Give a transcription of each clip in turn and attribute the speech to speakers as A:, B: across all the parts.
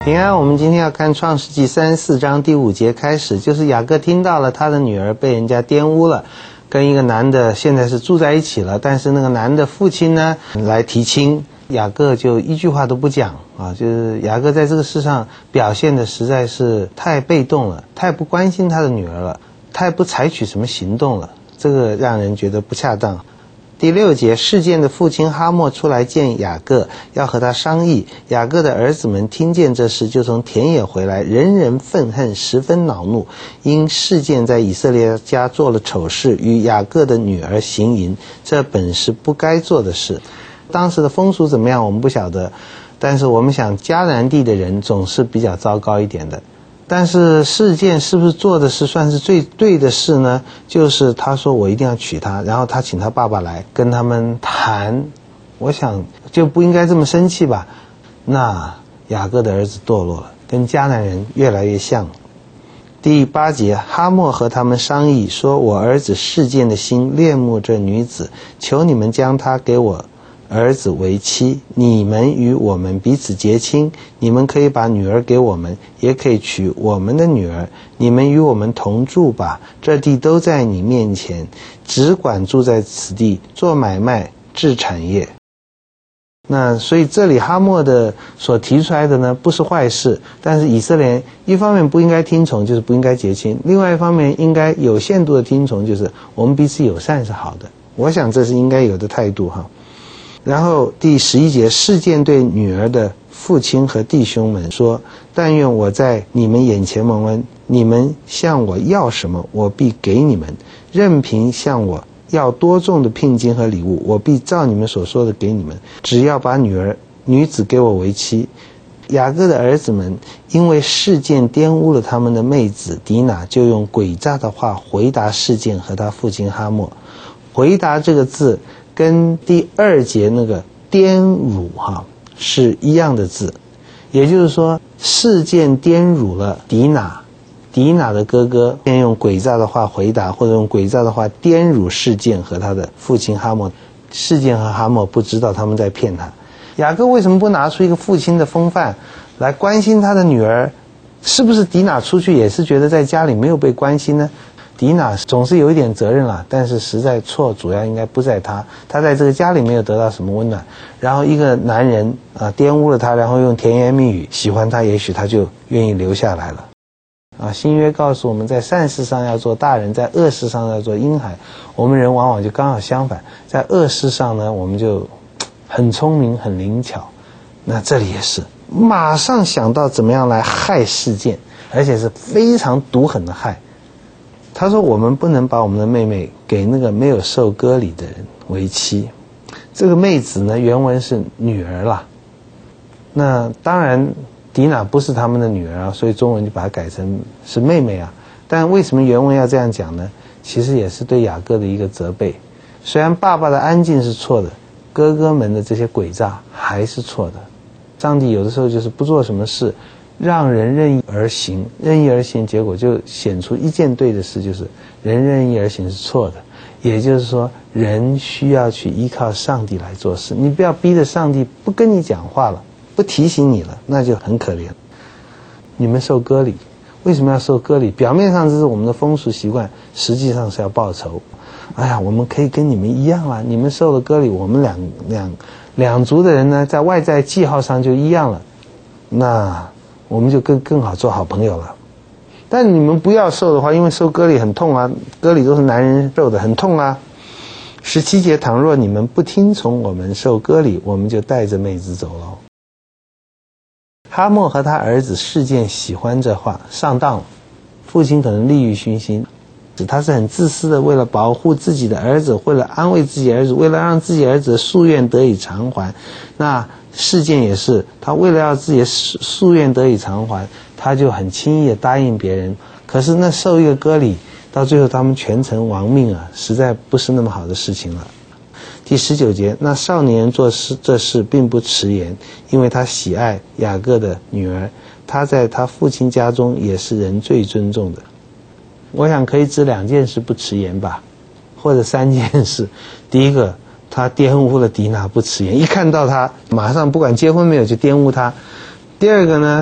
A: 平安，我们今天要看创世纪34章第5节开始，就是雅各听到了他的女儿被人家玷污了，跟一个男的现在是住在一起了，但是那个男的父亲呢来提亲，雅各就一句话都不讲啊，就是雅各在这个世上表现的实在是太被动了，太不关心他的女儿了，太不采取什么行动了，这个让人觉得不恰当。第6节，示剑的父亲哈莫出来见雅各，要和他商议。雅各的儿子们听见这事，就从田野回来，人人愤恨，十分恼怒，因示剑在以色列家做了丑事，与雅各的女儿行淫，这本是不该做的事。当时的风俗怎么样我们不晓得，但是我们想迦南地的人总是比较糟糕一点的。但是示剑是不是做的是算是最对的事呢？就是他说我一定要娶她，然后他请他爸爸来跟他们谈，我想就不应该这么生气吧。那雅各的儿子堕落了，跟迦南人越来越像。第8节，哈莫和他们商议说，我儿子示剑的心恋慕这女子，求你们将她给我儿子为妻，你们与我们彼此结亲，你们可以把女儿给我们，也可以娶我们的女儿，你们与我们同住吧，这地都在你面前，只管住在此地，做买卖，置产业。那所以这里哈莫的所提出来的呢，不是坏事，但是以色列人一方面不应该听从，就是不应该结亲，另外一方面应该有限度的听从，就是我们彼此友善是好的，我想这是应该有的态度哈。然后第11节，示剑对女儿的父亲和弟兄们说，但愿我在你们眼前蒙恩，你们向我要什么，我必给你们，任凭向我要多重的聘金和礼物，我必照你们所说的给你们，只要把女子给我为妻。雅各的儿子们因为示剑玷污了他们的妹子迪拿，就用诡诈的话回答示剑和他父亲哈莫。回答这个字跟第2节那个玷辱是一样的字，也就是说示剑玷辱了迪拿的哥哥，便用诡诈的话回答，或者用诡诈的话玷辱示剑和他的父亲哈莫。示剑和哈莫不知道他们在骗他。雅各为什么不拿出一个父亲的风范来关心他的女儿？是不是迪拿出去也是觉得在家里没有被关心呢？迪拿总是有一点责任了，但是实在错主要应该不在他在这个家里没有得到什么温暖，然后一个男人玷污了他，然后用甜言蜜语喜欢他，也许他就愿意留下来了。新约告诉我们，在善事上要做大人，在恶事上要做婴孩。我们人往往就刚好相反，在恶事上呢，我们就很聪明很灵巧。那这里也是马上想到怎么样来害示剑，而且是非常毒狠的害。他说我们不能把我们的妹妹给那个没有受割礼的人为妻。这个妹子呢，原文是女儿啦。那当然迪娜不是他们的女儿所以中文就把它改成是妹妹啊。但为什么原文要这样讲呢？其实也是对雅各的一个责备。虽然爸爸的安静是错的，哥哥们的这些诡诈还是错的。上帝有的时候就是不做什么事，让人任意而行，任意而行，结果就显出一件对的事，就是人任意而行是错的。也就是说，人需要去依靠上帝来做事，你不要逼着上帝不跟你讲话了，不提醒你了，那就很可怜。你们受割礼，为什么要受割礼？表面上这是我们的风俗习惯，实际上是要报仇。哎呀，我们可以跟你们一样啦，你们受了割礼，我们两族的人呢，在外在记号上就一样了，那我们就更好做好朋友了。但你们不要受的话，因为受割礼很痛啊，割礼都是男人受的，很痛啊。17节，倘若你们不听从我们受割礼，我们就带着妹子走了。哈莫和他儿子示剑喜欢这话，上当了。父亲可能利欲熏心，他是很自私的，为了保护自己的儿子，为了安慰自己儿子，为了让自己儿子的夙愿得以偿还。那示剑也是，他为了要自己的夙愿得以偿还，他就很轻易的答应别人。可是那受一个割礼，到最后他们全城亡命啊，实在不是那么好的事情了。第19节，那少年人做这事并不迟延，因为他喜爱雅各的女儿，他在他父亲家中也是人最尊重的。我想可以指2件事不迟延吧，或者3件事。第一个，他玷污了迪娜不迟延，一看到他马上不管结婚没有就玷污他。第二个呢，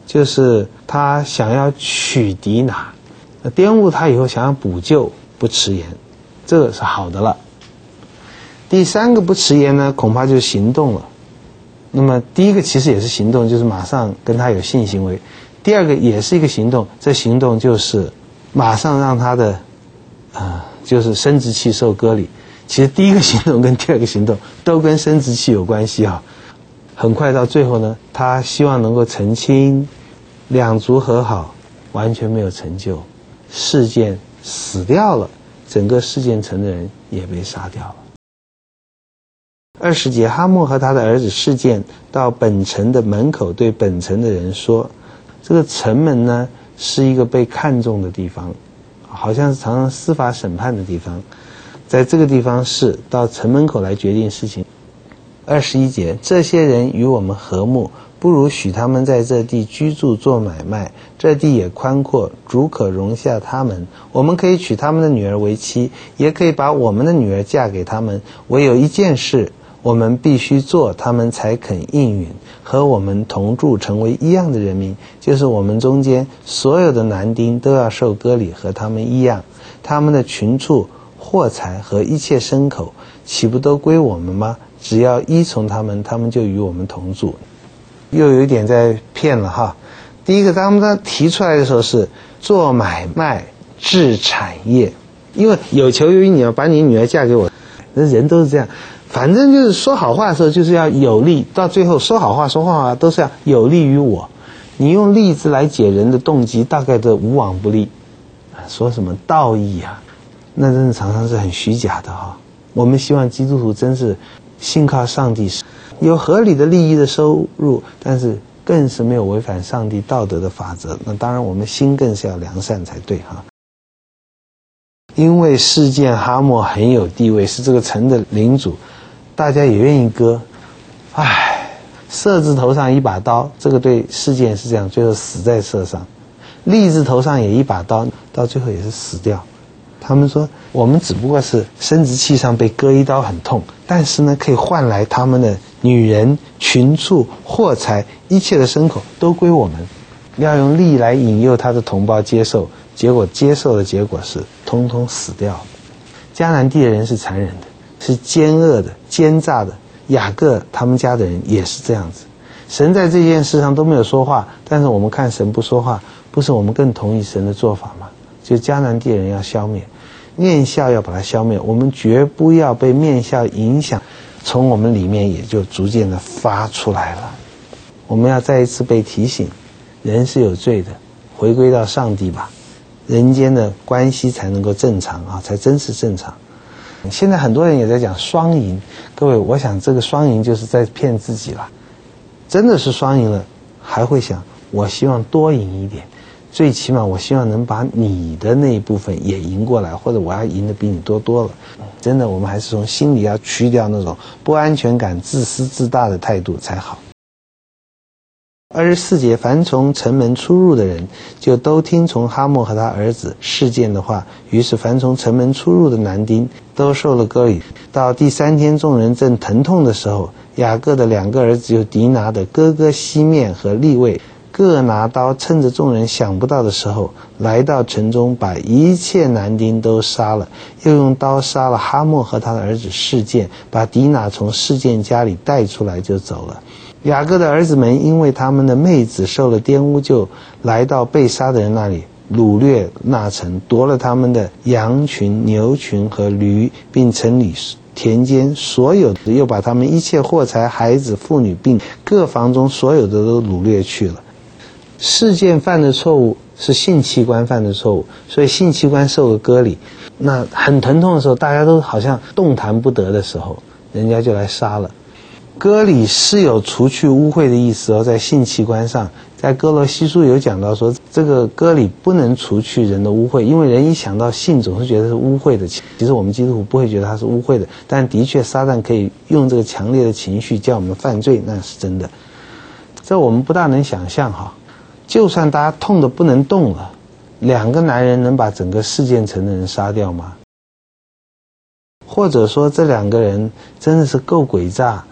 A: 就是他想要取迪拿，玷污他以后想要补救，不迟延，这个是好的了。第三个不迟延呢，恐怕就是行动了。那么第一个其实也是行动，就是马上跟他有性行为。第二个也是一个行动，这行动就是马上让他的就是生殖器受割礼。其实第一个行动跟第二个行动都跟生殖器有关系啊。很快到最后呢，他希望能够成亲，两族和好，完全没有成就，事件死掉了，整个事件城的人也被杀掉了。20节，哈莫和他的儿子示剑到本城的门口，对本城的人说，这个城门呢是一个被看重的地方，好像是常常司法审判的地方，在这个地方是到城门口来决定事情。21节，这些人与我们和睦，不如许他们在这地居住做买卖，这地也宽阔，主可容下他们，我们可以娶他们的女儿为妻，也可以把我们的女儿嫁给他们。唯有一件事我们必须做，他们才肯应允，和我们同住，成为一样的人民，就是我们中间所有的男丁都要受割礼，和他们一样。他们的群畜、货财和一切牲口，岂不都归我们吗？只要依从他们，他们就与我们同住。又有一点在骗了哈。第一个，他们提出来的时候是做买卖、置产业，因为有求于你要把你女儿嫁给我，那人都是这样。反正就是说好话的时候就是要有利，到最后说好话说坏话都是要有利于我。你用利字来解人的动机，大概都无往不利。说什么道义啊，那真的常常是很虚假的哈。我们希望基督徒真是信靠上帝，有合理的利益的收入，但是更是没有违反上帝道德的法则。那当然我们心更是要良善才对哈。因为示剑哈莫很有地位，是这个城的领主，大家也愿意割。射字头上一把刀，这个对示剑是这样，最后死在射上。利字头上也一把刀，到最后也是死掉。他们说我们只不过是生殖器上被割一刀很痛，但是呢可以换来他们的女人、群畜、货财，一切的牲口都归我们。要用利来引诱他的同胞接受，结果接受的结果是通通死掉。迦南地的人是残忍的，是奸恶的、奸诈的。雅各他们家的人也是这样子。神在这件事上都没有说话，但是我们看神不说话，不是我们更同意神的做法吗？就迦南地的人要消灭，面笑要把它消灭，我们绝不要被面笑影响，从我们里面也就逐渐的发出来了。我们要再一次被提醒，人是有罪的，回归到上帝吧，人间的关系才能够正常啊，才真是正常。现在很多人也在讲双赢，各位，我想这个双赢就是在骗自己了。真的是双赢了，还会想我希望多赢一点，最起码我希望能把你的那一部分也赢过来，或者我要赢得比你多多了。真的，我们还是从心里要去掉那种不安全感、自私自大的态度才好。24节，凡从城门出入的人，就都听从哈莫和他儿子示剑的话。于是凡从城门出入的男丁都受了割礼。到第3天，众人正疼痛的时候，雅各的2个儿子，就迪拿的哥哥西面和利位，各拿刀，趁着众人想不到的时候，来到城中，把一切男丁都杀了，又用刀杀了哈莫和他的儿子示剑，把迪拿从示剑家里带出来就走了。雅各的儿子们因为他们的妹子受了玷污，就来到被杀的人那里，掳掠那城，夺了他们的羊群、牛群和驴，并城里田间所有的，又把他们一切货财、孩子、妇女，并各房中所有的都掳掠去了。示剑犯的错误是性器官犯的错误，所以性器官受了割礼。那很疼痛的时候，大家都好像动弹不得的时候，人家就来杀了。割礼是有除去污秽的意思哦，在性器官上，在哥罗西书有讲到说，这个割礼不能除去人的污秽，因为人一想到性总是觉得是污秽的。其实我们基督徒不会觉得它是污秽的，但的确撒旦可以用这个强烈的情绪叫我们犯罪，那是真的。这我们不大能想象哈。就算大家痛得不能动了，2个男人能把整个示剑城的人杀掉吗？或者说这2个人真的是够诡诈，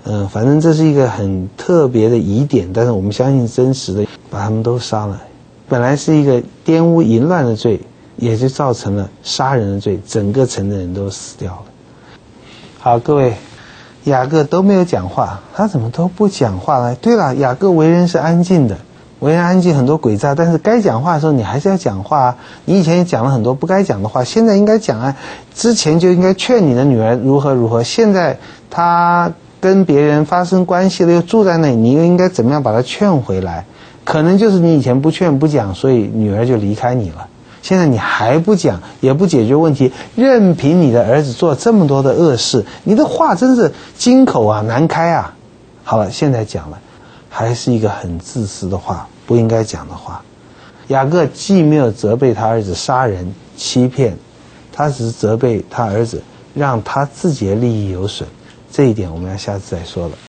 A: 反正这是一个很特别的疑点，但是我们相信真实的，把他们都杀了。本来是一个玷污淫乱的罪，也就造成了杀人的罪，整个城的人都死掉了。好，各位，雅各都没有讲话，他怎么都不讲话呢？对了，雅各为人是安静的，为人安静，很多诡诈，但是该讲话的时候你还是要讲话啊。你以前也讲了很多不该讲的话，现在应该讲啊。之前就应该劝你的女儿如何如何，现在她跟别人发生关系了，又住在那里，你又应该怎么样把她劝回来？可能就是你以前不劝不讲，所以女儿就离开你了。现在你还不讲，也不解决问题，任凭你的儿子做这么多的恶事，你的话真是金口啊，难开啊。好了，现在讲了，还是一个很自私的话，不应该讲的话。雅各既没有责备他儿子杀人欺骗，他只是责备他儿子让他自己的利益有损，这一点我们要下次再说了。